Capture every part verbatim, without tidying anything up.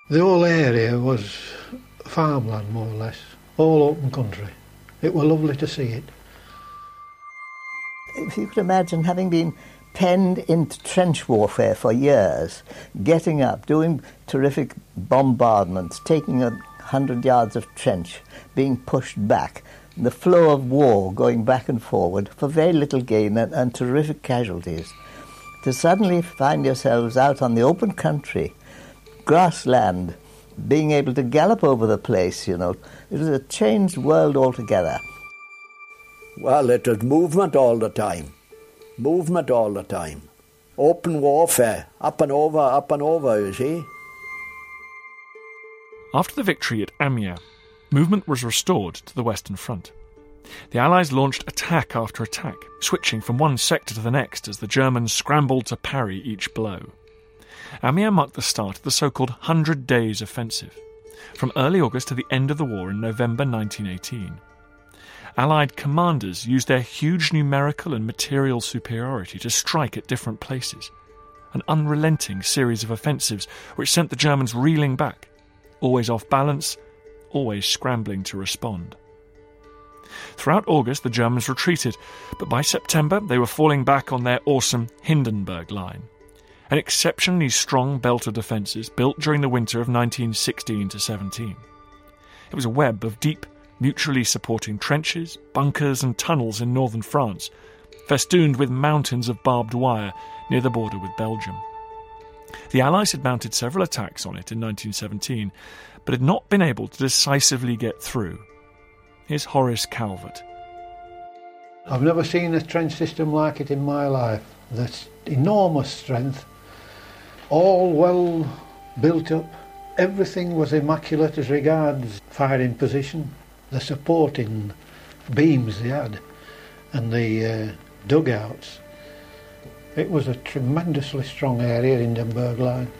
The whole area was farmland, more or less, all open country. It was lovely to see it. If you could imagine having been penned into trench warfare for years, getting up, doing terrific bombardments, taking a hundred yards of trench, being pushed back, the flow of war going back and forward for very little gain and, and terrific casualties. To suddenly find yourselves out on the open country, grassland, being able to gallop over the place, you know, it was a changed world altogether. Well, it was movement all the time. Movement all the time. Open warfare, up and over, up and over, you see. After the victory at Amiens, movement was restored to the Western Front. The Allies launched attack after attack, switching from one sector to the next as the Germans scrambled to parry each blow. Amiens marked the start of the so-called Hundred Days Offensive, from early August to the end of the war in November nineteen eighteen. Allied commanders used their huge numerical and material superiority to strike at different places, an unrelenting series of offensives which sent the Germans reeling back, always off balance, always scrambling to respond. Throughout August, the Germans retreated, but by September they were falling back on their awesome Hindenburg Line, an exceptionally strong belt of defences built during the winter of nineteen sixteen to seventeen. It was a web of deep, mutually supporting trenches, bunkers and tunnels in northern France, festooned with mountains of barbed wire near the border with Belgium. The Allies had mounted several attacks on it in nineteen seventeen, but had not been able to decisively get through. Here's Horace Calvert. I've never seen a trench system like it in my life. There's enormous strength, all well built up. Everything was immaculate as regards firing position, the supporting beams they had, and the uh, dugouts. It was a tremendously strong area, Hindenburg Line.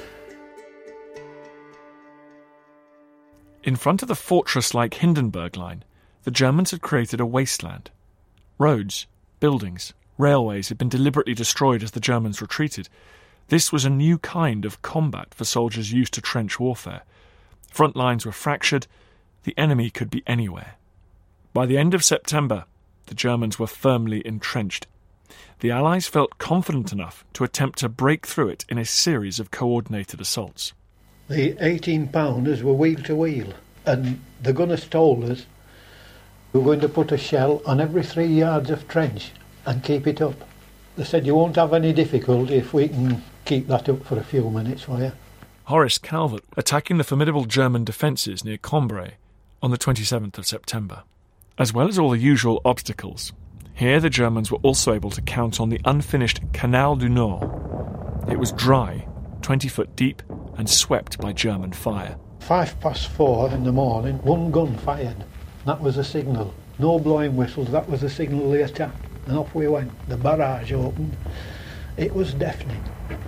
In front of the fortress-like Hindenburg Line, the Germans had created a wasteland. Roads, buildings, railways had been deliberately destroyed as the Germans retreated. This was a new kind of combat for soldiers used to trench warfare. Front lines were fractured. The enemy could be anywhere. By the end of September, the Germans were firmly entrenched. The Allies felt confident enough to attempt to break through it in a series of coordinated assaults. The eighteen-pounders were wheel to wheel, and the gunners told us we were going to put a shell on every three yards of trench and keep it up. They said you won't have any difficulty if we can keep that up for a few minutes for you. Horace Calvert attacking the formidable German defences near Cambrai on the twenty-seventh of September. As well as all the usual obstacles, here the Germans were also able to count on the unfinished Canal du Nord. It was dry, twenty foot deep, and swept by German fire. Five past four in the morning, one gun fired. That was a signal. No blowing whistles, that was the signal of the attack. And off we went. The barrage opened. It was deafening.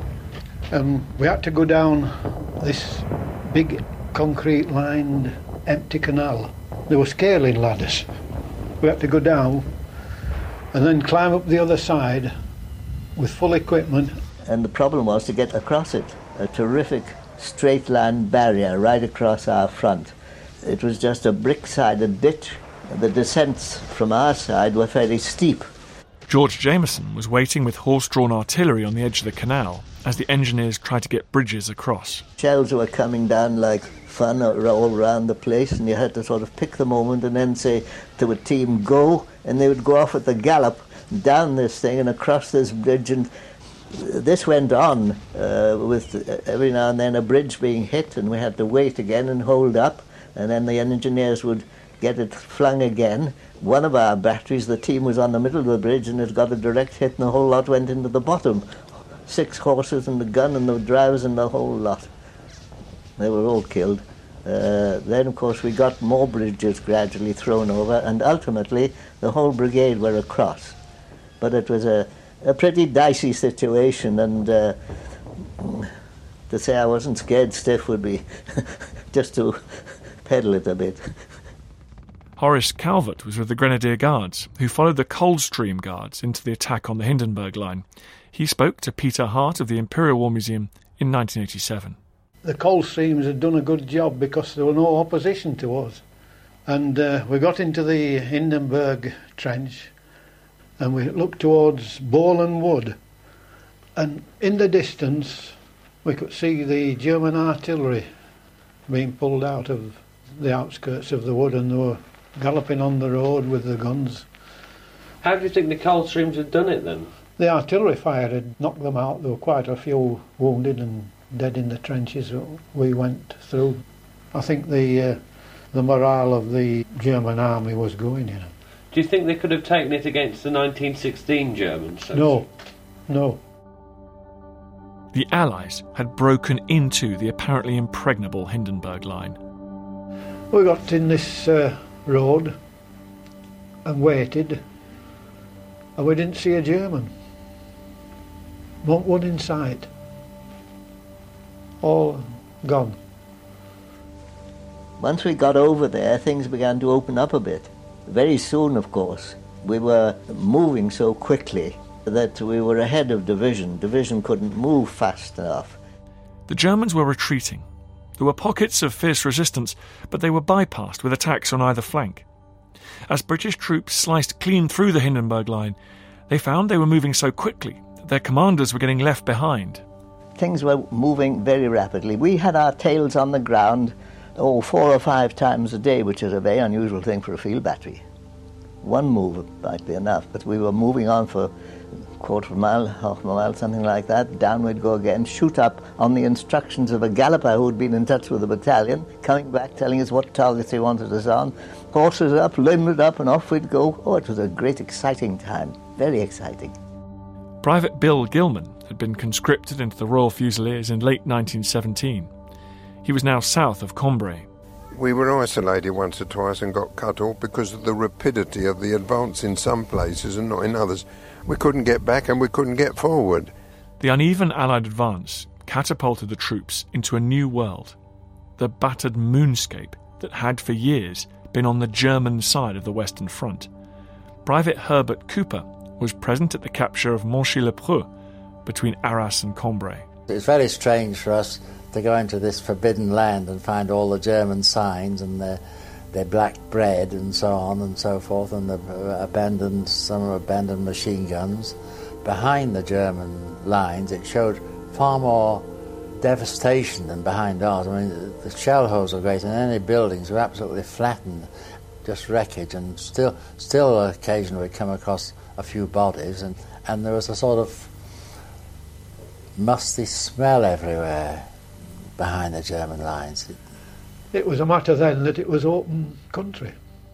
And we had to go down this big concrete-lined empty canal. There were scaling ladders. We had to go down and then climb up the other side with full equipment. And the problem was to get across it. A terrific straight-line barrier right across our front. It was just a brick-sided ditch. The descents from our side were fairly steep. George Jameson was waiting with horse-drawn artillery on the edge of the canal as the engineers tried to get bridges across. Shells were coming down like fun all around the place, and you had to sort of pick the moment and then say to a team, go, and they would go off at the gallop down this thing and across this bridge, and this went on uh, with every now and then a bridge being hit, and we had to wait again and hold up, and then the engineers would get it flung again. One of our batteries, the team was on the middle of the bridge and it got a direct hit and the whole lot went into the bottom. Six horses and the gun and the drivers and the whole lot. They were all killed. Uh, then, of course, we got more bridges gradually thrown over, and ultimately the whole brigade were across. But it was a, a pretty dicey situation, and uh, to say I wasn't scared stiff would be just to peddle it a bit. Horace Calvert was with the Grenadier Guards, who followed the Coldstream Guards into the attack on the Hindenburg Line. He spoke to Peter Hart of the Imperial War Museum in nineteen eighty-seven. the Coldstreams had done a good job because there were no opposition to us. And uh, we got into the Hindenburg trench and we looked towards Bowland Wood, and in the distance we could see the German artillery being pulled out of the outskirts of the wood, and they were galloping on the road with the guns. How do you think the Coldstreams had done it then? The artillery fire had knocked them out. There were quite a few wounded and dead in the trenches that we went through. I think the uh, the morale of the German army was going, you know. Do you think they could have taken it against the nineteen sixteen Germans? So no, no. The Allies had broken into the apparently impregnable Hindenburg line. We got in this uh, road and waited, and we didn't see a German. Not one in sight. All gone. Once we got over there, things began to open up a bit. Very soon, of course, we were moving so quickly that we were ahead of Division. Division couldn't move fast enough. The Germans were retreating. There were pockets of fierce resistance, but they were bypassed with attacks on either flank. As British troops sliced clean through the Hindenburg line, they found they were moving so quickly that their commanders were getting left behind. Things were moving very rapidly. We had our tails on the ground, oh, four or five times a day, which is a very unusual thing for a field battery. One move might be enough, but we were moving on for a quarter of a mile, half a mile, something like that. Down we'd go again, shoot up on the instructions of a galloper who had been in touch with the battalion, coming back telling us what targets he wanted us on. Horses up, limbered up, and off we'd go. Oh, it was a great, exciting time. Very exciting. Private Bill Gilman had been conscripted into the Royal Fusiliers in late nineteen seventeen. He was now south of Cambrai. We were isolated once or twice and got cut off because of the rapidity of the advance in some places and not in others. We couldn't get back and we couldn't get forward. The uneven Allied advance catapulted the troops into a new world, the battered moonscape that had for years been on the German side of the Western Front. Private Herbert Cooper was present at the capture of Monchy-le-Preux between Arras and Cambrai. It's very strange for us to go into this forbidden land and find all the German signs and their, their black bread and so on and so forth, and the abandoned, some abandoned machine guns. Behind the German lines, it showed far more devastation than behind ours. I mean, the shell holes were great, and any buildings were absolutely flattened, just wreckage, and still, still occasionally we come across a few bodies, and, and there was a sort of musty smell everywhere behind the German lines. It was a matter then that it was open country.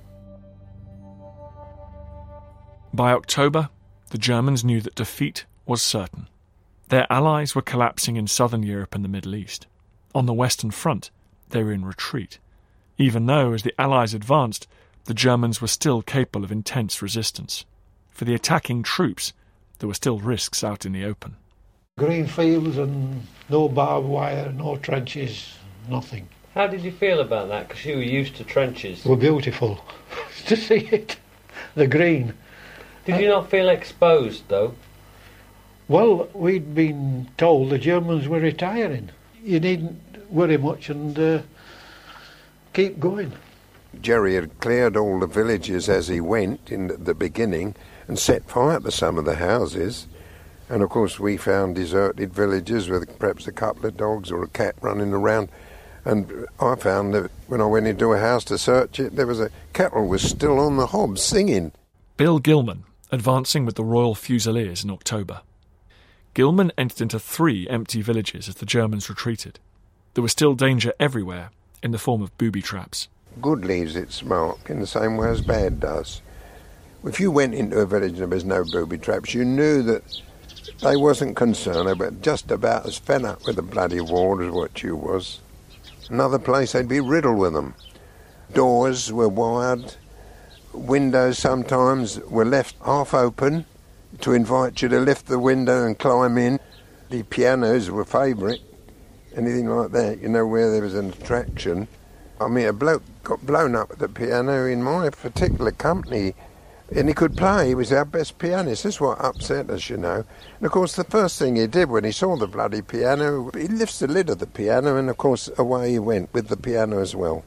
By October, the Germans knew that defeat was certain. Their allies were collapsing in southern Europe and the Middle East. On the Western Front, they were in retreat, even though, as the Allies advanced, the Germans were still capable of intense resistance. For the attacking troops, there were still risks out in the open. Green fields and no barbed wire, no trenches, nothing. How did you feel about that? Because you were used to trenches. They were beautiful to see it, the green. Did you not feel exposed, though? Well, we'd been told the Germans were retiring. You needn't worry much and uh, keep going. Jerry had cleared all the villages as he went in the beginning and set fire to some of the houses. And of course we found deserted villages with perhaps a couple of dogs or a cat running around. And I found that when I went into a house to search it, there was a kettle was still on the hob singing. Bill Gilman, advancing with the Royal Fusiliers in October. Gilman entered into three empty villages as the Germans retreated. There was still danger everywhere in the form of booby traps. Good leaves its mark in the same way as bad does. If you went into a village and there was no booby traps, you knew that they wasn't concerned. They were just about as fed up with the bloody war as what you was. Another place, they'd be riddled with them. Doors were wired. Windows sometimes were left half open to invite you to lift the window and climb in. The pianos were favourite. Anything like that, you know, where there was an attraction. I mean, a bloke got blown up at the piano in my particular company. And he could play. He was our best pianist. That's what upset us, you know. And, of course, the first thing he did when he saw the bloody piano, he lifts the lid of the piano and, of course, away he went with the piano as well.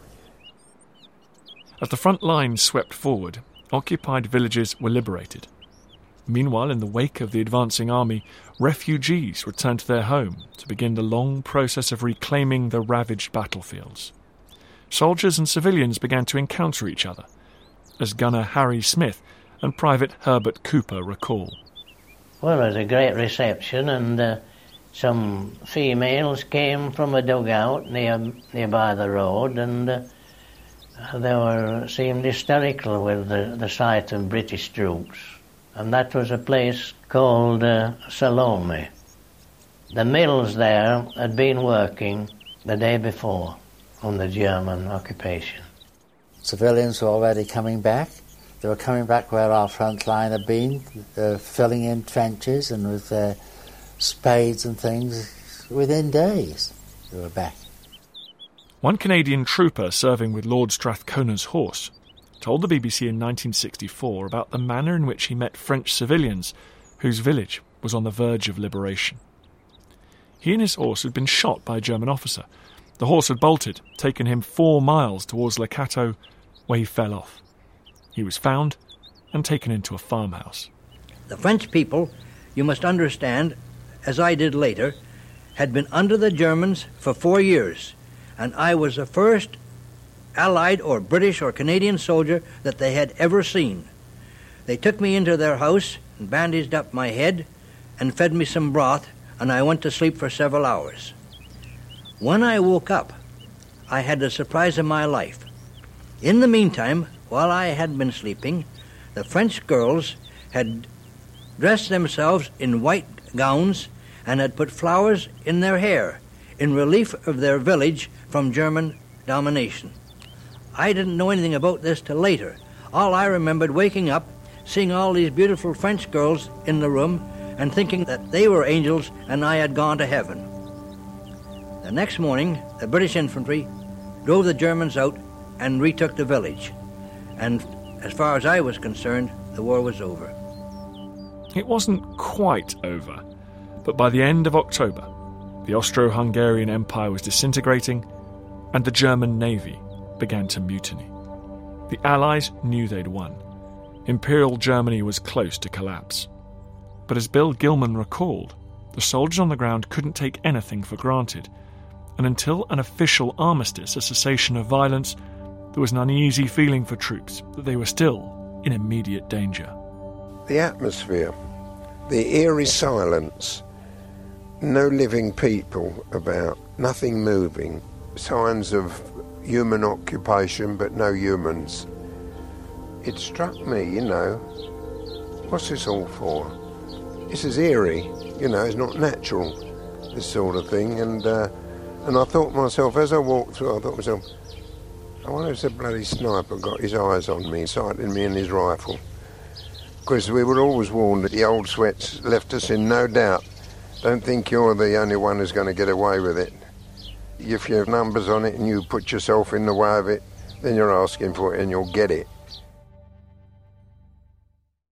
As the front lines swept forward, occupied villages were liberated. Meanwhile, in the wake of the advancing army, refugees returned to their home to begin the long process of reclaiming the ravaged battlefields. Soldiers and civilians began to encounter each other, as gunner Harry Smith and Private Herbert Cooper recall. Well, it was a great reception, and uh, some females came from a dugout near nearby the road, and uh, they were seemed hysterical with the, the sight of British troops. And that was a place called uh, Salome. The mills there had been working the day before on the German occupation. Civilians were already coming back. They were coming back where our front line had been, uh, filling in trenches, and with their spades and things, within days they were back. One Canadian trooper serving with Lord Strathcona's horse told the B B C in nineteen sixty-four about the manner in which he met French civilians whose village was on the verge of liberation. He and his horse had been shot by a German officer. The horse had bolted, taken him four miles towards Le Cateau, where he fell off. He was found and taken into a farmhouse. The French people, you must understand, as I did later, had been under the Germans for four years, and I was the first Allied or British or Canadian soldier that they had ever seen. They took me into their house and bandaged up my head and fed me some broth, and I went to sleep for several hours. When I woke up, I had the surprise of my life. In the meantime, while I had been sleeping, the French girls had dressed themselves in white gowns and had put flowers in their hair in relief of their village from German domination. I didn't know anything about this till later. All I remembered waking up, seeing all these beautiful French girls in the room and thinking that they were angels and I had gone to heaven. The next morning, the British infantry drove the Germans out and retook the village. And as far as I was concerned, the war was over. It wasn't quite over, but by the end of October, the Austro-Hungarian Empire was disintegrating and the German Navy began to mutiny. The Allies knew they'd won. Imperial Germany was close to collapse. But as Bill Gilman recalled, the soldiers on the ground couldn't take anything for granted, and until an official armistice, a cessation of violence, there was an uneasy feeling for troops that they were still in immediate danger. The atmosphere, the eerie silence, no living people about, nothing moving, signs of human occupation but no humans. It struck me, you know, what's this all for? This is eerie, you know, it's not natural, this sort of thing, and uh, and I thought to myself, as I walked through, I thought to myself, I wonder if the bloody sniper got his eyes on me, sighting me in his rifle. Because we were always warned that the old sweats left us in no doubt. Don't think you're the only one who's going to get away with it. If you have numbers on it and you put yourself in the way of it, then you're asking for it and you'll get it.